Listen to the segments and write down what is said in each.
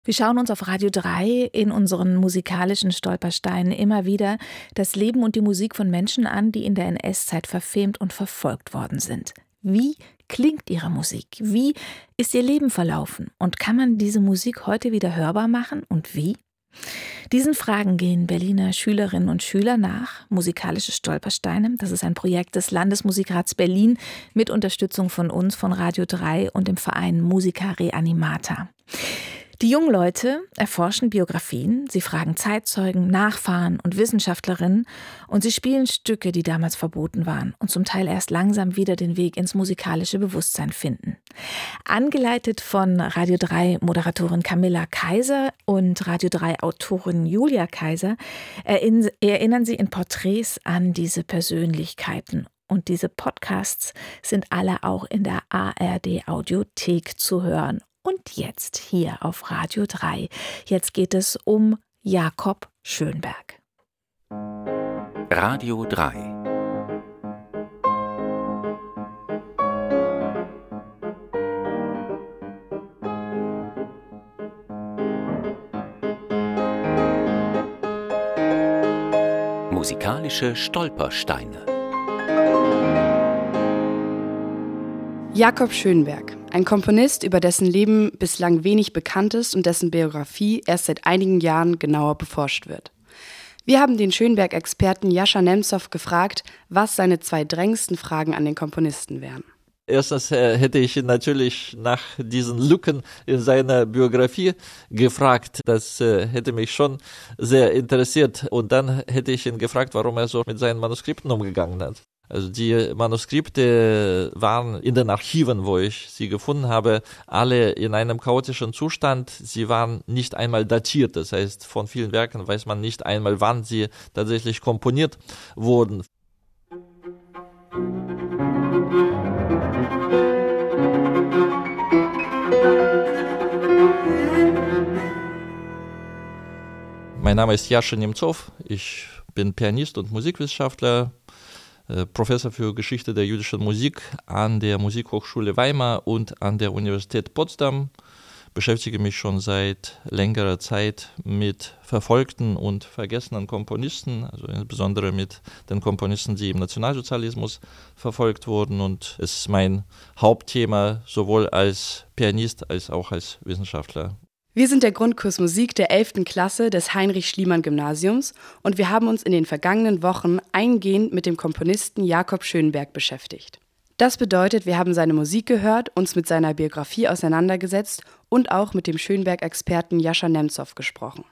Wir schauen uns auf Radio 3 in unseren musikalischen Stolpersteinen immer wieder das Leben und die Musik von Menschen an, die in der NS-Zeit verfemt und verfolgt worden sind. Wie klingt ihre Musik? Wie ist ihr Leben verlaufen? Und kann man diese Musik heute wieder hörbar machen? Und wie? Diesen Fragen gehen Berliner Schülerinnen und Schüler nach. Musikalische Stolpersteine, das ist ein Projekt des Landesmusikrats Berlin mit Unterstützung von uns, von Radio 3 und dem Verein Musica Reanimata. Die jungen Leute erforschen Biografien, sie fragen Zeitzeugen, Nachfahren und Wissenschaftlerinnen und sie spielen Stücke, die damals verboten waren und zum Teil erst langsam wieder den Weg ins musikalische Bewusstsein finden. Angeleitet von Radio 3 Moderatorin Camilla Kaiser und Radio 3 Autorin Julia Kaiser erinnern sie in Porträts an diese Persönlichkeiten. Und diese Podcasts sind alle auch in der ARD Audiothek zu hören. Und jetzt hier auf Radio 3. Jetzt geht es um Jakob Schönberg. Radio 3. Musikalische Stolpersteine. Jakob Schönberg, ein Komponist, über dessen Leben bislang wenig bekannt ist und dessen Biografie erst seit einigen Jahren genauer beforscht wird. Wir haben den Schönberg-Experten Jascha Nemzow gefragt, was seine 2 drängendsten Fragen an den Komponisten wären. Erstens hätte ich ihn natürlich nach diesen Lücken in seiner Biografie gefragt. Das hätte mich schon sehr interessiert. Und dann hätte ich ihn gefragt, warum er so mit seinen Manuskripten umgegangen hat. Also die Manuskripte waren in den Archiven, wo ich sie gefunden habe, alle in einem chaotischen Zustand. Sie waren nicht einmal datiert, das heißt, von vielen Werken weiß man nicht einmal, wann sie tatsächlich komponiert wurden. Mein Name ist Jascha Nemzow, ich bin Pianist und Musikwissenschaftler, Professor für Geschichte der jüdischen Musik an der Musikhochschule Weimar und an der Universität Potsdam. Beschäftige mich schon seit längerer Zeit mit verfolgten und vergessenen Komponisten, also insbesondere mit den Komponisten, die im Nationalsozialismus verfolgt wurden. Und es ist mein Hauptthema sowohl als Pianist als auch als Wissenschaftler. Wir sind der Grundkurs Musik der 11. Klasse des Heinrich-Schliemann-Gymnasiums und wir haben uns in den vergangenen Wochen eingehend mit dem Komponisten Jakob Schönberg beschäftigt. Das bedeutet, wir haben seine Musik gehört, uns mit seiner Biografie auseinandergesetzt und auch mit dem Schönberg-Experten Jascha Nemzow gesprochen.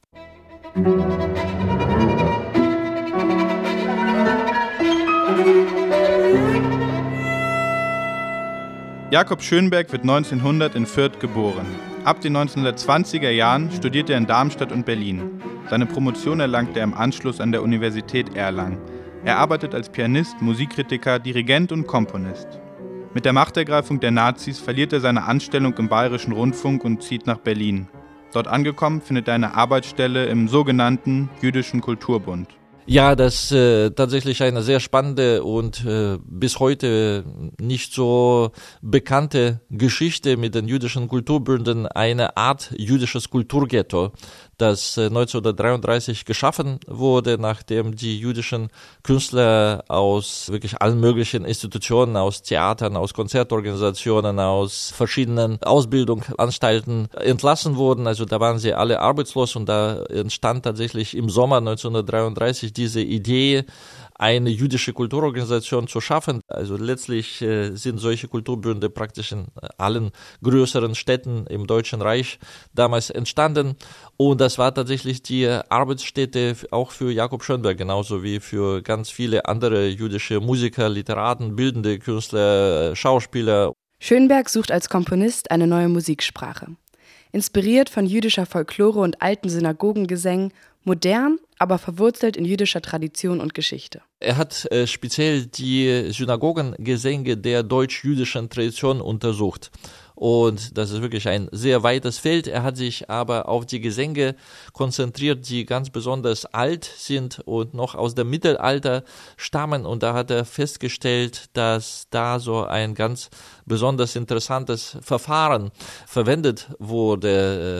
Jakob Schönberg wird 1900 in Fürth geboren. Ab den 1920er Jahren studierte er in Darmstadt und Berlin. Seine Promotion erlangte er im Anschluss an der Universität Erlangen. Er arbeitet als Pianist, Musikkritiker, Dirigent und Komponist. Mit der Machtergreifung der Nazis verliert er seine Anstellung im Bayerischen Rundfunk und zieht nach Berlin. Dort angekommen findet er eine Arbeitsstelle im sogenannten Jüdischen Kulturbund. Ja, das ist tatsächlich eine sehr spannende und bis heute nicht so bekannte Geschichte mit den jüdischen Kulturbünden, eine Art jüdisches Kulturghetto, das 1933 geschaffen wurde, nachdem die jüdischen Künstler aus wirklich allen möglichen Institutionen, aus Theatern, aus Konzertorganisationen, aus verschiedenen Ausbildungsanstalten entlassen wurden. Also da waren sie alle arbeitslos und da entstand tatsächlich im Sommer 1933 diese Idee, eine jüdische Kulturorganisation zu schaffen. Also letztlich sind solche Kulturbünde praktisch in allen größeren Städten im Deutschen Reich damals entstanden. Und das war tatsächlich die Arbeitsstätte auch für Jakob Schönberg, genauso wie für ganz viele andere jüdische Musiker, Literaten, bildende Künstler, Schauspieler. Schönberg sucht als Komponist eine neue Musiksprache. Inspiriert von jüdischer Folklore und alten Synagogengesängen, modern, aber verwurzelt in jüdischer Tradition und Geschichte. Er hat speziell die Synagogengesänge der deutsch-jüdischen Tradition untersucht. Und das ist wirklich ein sehr weites Feld. Er hat sich aber auf die Gesänge konzentriert, die ganz besonders alt sind und noch aus dem Mittelalter stammen. Und da hat er festgestellt, dass da so ein ganz besonders interessantes Verfahren verwendet wurde.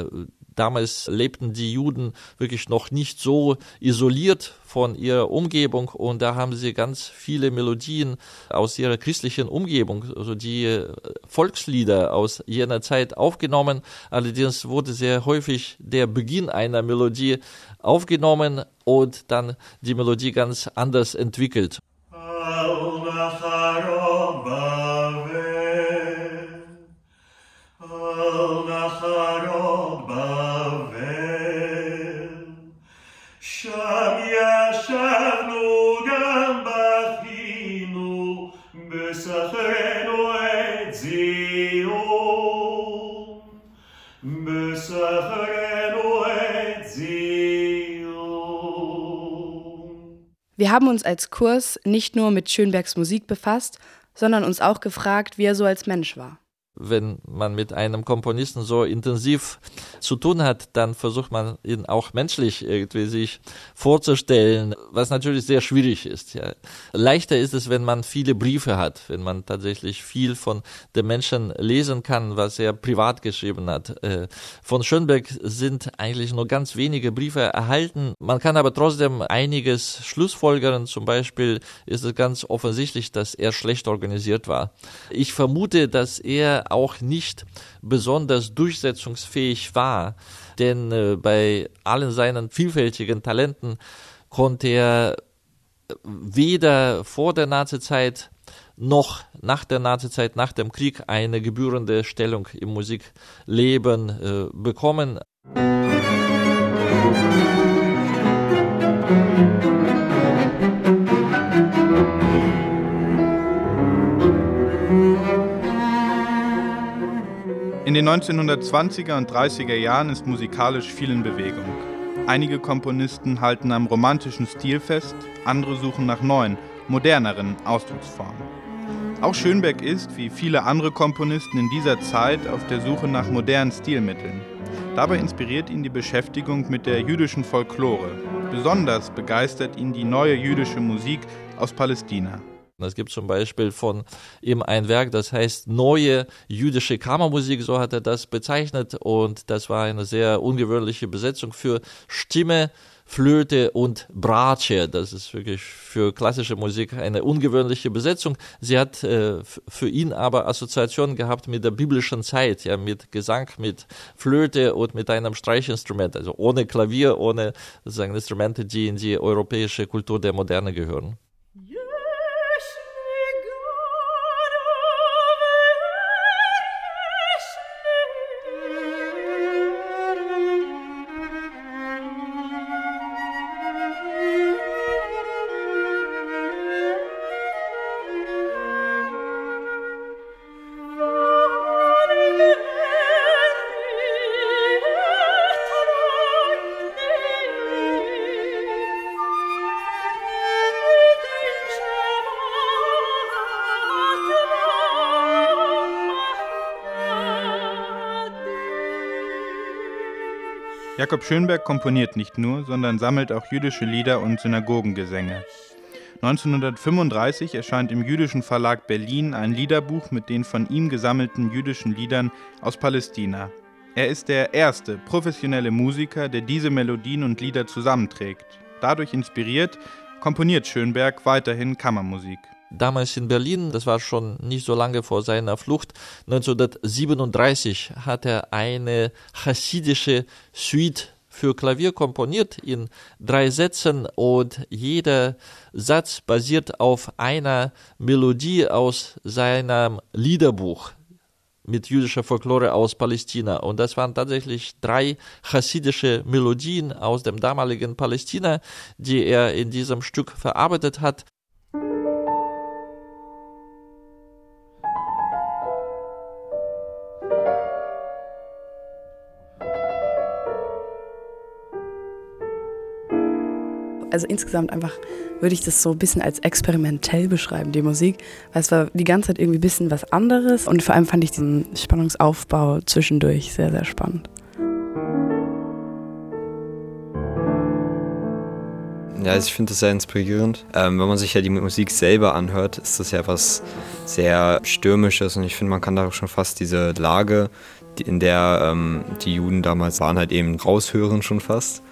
Damals lebten die Juden wirklich noch nicht so isoliert von ihrer Umgebung und da haben sie ganz viele Melodien aus ihrer christlichen Umgebung, also die Volkslieder aus jener Zeit aufgenommen. Allerdings wurde sehr häufig der Beginn einer Melodie aufgenommen und dann die Melodie ganz anders entwickelt. Wir haben uns als Kurs nicht nur mit Schönbergs Musik befasst, sondern uns auch gefragt, wie er so als Mensch war. Wenn man mit einem Komponisten so intensiv zu tun hat, dann versucht man ihn auch menschlich irgendwie sich vorzustellen, was natürlich sehr schwierig ist. Ja. Leichter ist es, wenn man viele Briefe hat, wenn man tatsächlich viel von den Menschen lesen kann, was er privat geschrieben hat. Von Schönberg sind eigentlich nur ganz wenige Briefe erhalten. Man kann aber trotzdem einiges schlussfolgern. Zum Beispiel ist es ganz offensichtlich, dass er schlecht organisiert war. Ich vermute, dass er auch nicht besonders durchsetzungsfähig war, denn bei allen seinen vielfältigen Talenten konnte er weder vor der Nazizeit noch nach der Nazizeit, nach dem Krieg eine gebührende Stellung im Musikleben bekommen. In den 1920er und 30er Jahren ist musikalisch viel in Bewegung. Einige Komponisten halten am romantischen Stil fest, andere suchen nach neuen, moderneren Ausdrucksformen. Auch Schönberg ist, wie viele andere Komponisten in dieser Zeit, auf der Suche nach modernen Stilmitteln. Dabei inspiriert ihn die Beschäftigung mit der jüdischen Folklore. Besonders begeistert ihn die neue jüdische Musik aus Palästina. Es gibt zum Beispiel von ihm ein Werk, das heißt Neue jüdische Kammermusik, so hat er das bezeichnet. Und das war eine sehr ungewöhnliche Besetzung für Stimme, Flöte und Bratsche. Das ist wirklich für klassische Musik eine ungewöhnliche Besetzung. Sie hat für ihn aber Assoziationen gehabt mit der biblischen Zeit, ja, mit Gesang, mit Flöte und mit einem Streichinstrument, also ohne Klavier, ohne sozusagen Instrumente, die in die europäische Kultur der Moderne gehören. Jakob Schönberg komponiert nicht nur, sondern sammelt auch jüdische Lieder und Synagogengesänge. 1935 erscheint im Jüdischen Verlag Berlin ein Liederbuch mit den von ihm gesammelten jüdischen Liedern aus Palästina. Er ist der erste professionelle Musiker, der diese Melodien und Lieder zusammenträgt. Dadurch inspiriert, komponiert Schönberg weiterhin Kammermusik. Damals in Berlin, das war schon nicht so lange vor seiner Flucht, 1937 hat er eine chassidische Suite für Klavier komponiert in 3 Sätzen und jeder Satz basiert auf einer Melodie aus seinem Liederbuch mit jüdischer Folklore aus Palästina. Und das waren tatsächlich 3 chassidische Melodien aus dem damaligen Palästina, die er in diesem Stück verarbeitet hat. Also insgesamt einfach würde ich das so ein bisschen als experimentell beschreiben, die Musik. Weil es war die ganze Zeit irgendwie ein bisschen was anderes. Und vor allem fand ich diesen Spannungsaufbau zwischendurch sehr, sehr spannend. Ja, also ich finde das sehr inspirierend. Wenn man sich ja die Musik selber anhört, ist das ja was sehr Stürmisches. Und ich finde, man kann da auch schon fast diese Lage in der die Juden damals waren halt eben raushören schon fast.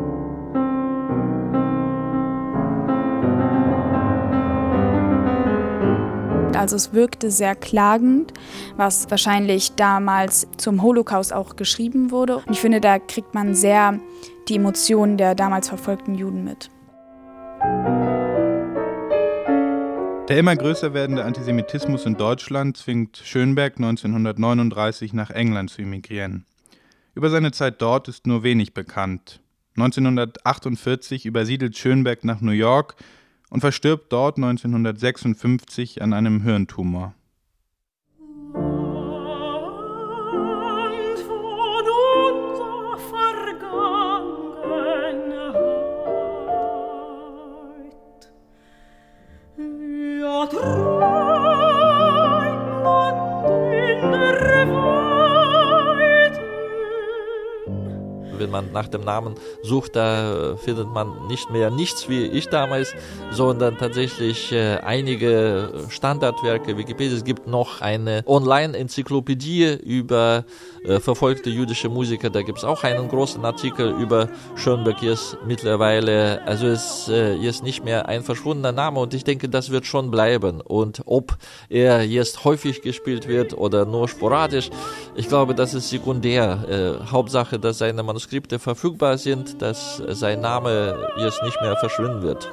Also es wirkte sehr klagend, was wahrscheinlich damals zum Holocaust auch geschrieben wurde. Und ich finde, da kriegt man sehr die Emotionen der damals verfolgten Juden mit. Der immer größer werdende Antisemitismus in Deutschland zwingt Schönberg 1939 nach England zu emigrieren. Über seine Zeit dort ist nur wenig bekannt. 1948 übersiedelt Schönberg nach New York und verstirbt dort 1956 an einem Hirntumor. Wenn man nach dem Namen sucht, da findet man nicht mehr nichts wie ich damals, sondern tatsächlich einige Standardwerke, Wikipedia. Es gibt noch eine Online-Enzyklopädie über verfolgte jüdische Musiker. Da gibt es auch einen großen Artikel über Schönberg jetzt mittlerweile. Also es ist nicht mehr ein verschwundener Name und ich denke, das wird schon bleiben. Und ob er jetzt häufig gespielt wird oder nur sporadisch, ich glaube, das ist sekundär. Hauptsache, dass seine Manuskripte verfügbar sind, dass sein Name jetzt nicht mehr verschwinden wird.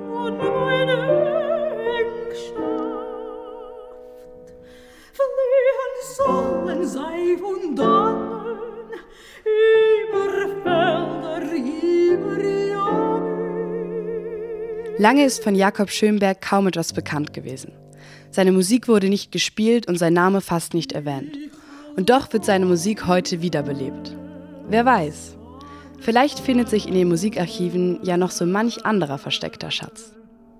Lange ist von Jakob Schönberg kaum etwas bekannt gewesen. Seine Musik wurde nicht gespielt und sein Name fast nicht erwähnt. Und doch wird seine Musik heute wiederbelebt. Wer weiß, vielleicht findet sich in den Musikarchiven ja noch so manch anderer versteckter Schatz.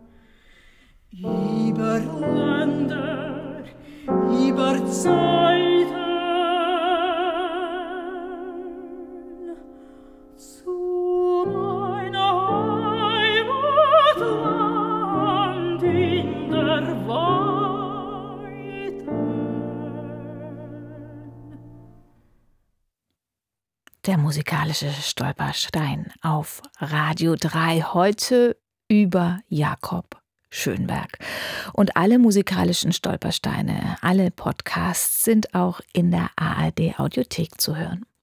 Über Länder, über Zeiten, zu meiner Heimatland in der Weite. Der musikalische Stolperstein auf Radio 3, heute über Jakob Schönberg. Und alle musikalischen Stolpersteine, alle Podcasts sind auch in der ARD Audiothek zu hören.